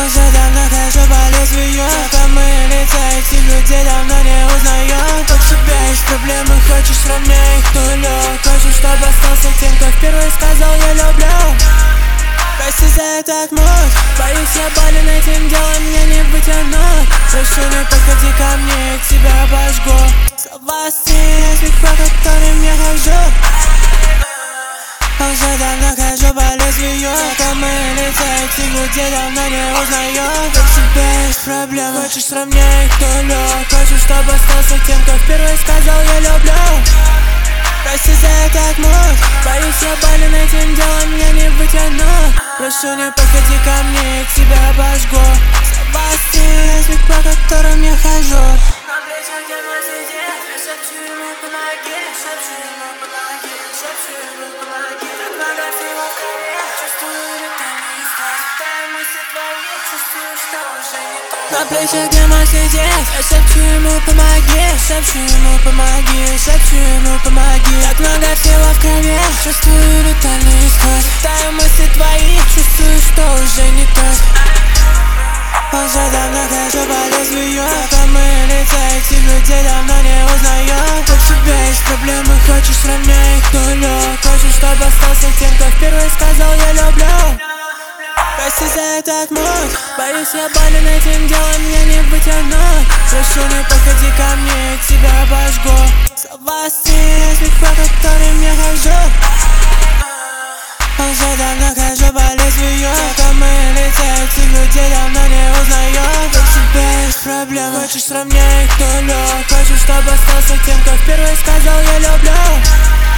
Уже давно хожу по лезвию, знакомые лица, этих людей давно не узнаю. Как тебя есть проблемы, хочешь равнять их нулю. Хочешь, чтобы остался тем, кто впервые сказал я люблю. Прости за этот муд, боюсь я болен этим делом, мне не вытянуть. Прошу, не подходи ко мне, я тебя обожгу. Слова стиль, по которым я хожу. Уже давно хожу по лезвию, знакомые лица, этих людей давно не узнаю. Как тебя есть проблемы, хочешь сравнять их нулю. Хочешь, чтобы остался тем, кто впервые сказал я люблю. Прости за этот муд, боюсь я болен этим делом, мне не вытянуть. Прошу, не подходи ко мне, я тебя обожгу. Слова стиль, по которым я хожу. На плечах где мой сидит, я шепчу ему помоги, шепчу ему помоги, шепчу ему помоги. Так много всего в крови, чувствую летание искать. Дай мысли твои, чувствую, что уже не то. На плечах где мой сидит, я шепчу ему помоги, шепчу ему помоги, шепчу ему помоги. Так много всего в крови, чувствую летальный исход. Дай мысли твои, чувствую, что уже не тот. Уже давно хожу по лезвию, знакомые лица, этих людей давно не узнаю. Как у тебя есть проблемы, хочешь сравнять их нулю. Хочешь, чтобы остался тем, кто впервые сказал я люблю. Прости за этот муд, боюсь я болен этим делом, мне не вытянуть. Прошу, не подходи ко мне, я тебя обожгу. Слова стиль, по которым я хожу. Уже давно хожу по лезвию, знакомые лица, этих людей давно не узнаю. Как у тебя есть проблемы, хочешь сравнять их нулю. Хочешь, чтобы остался тем, кто впервые сказал я люблю.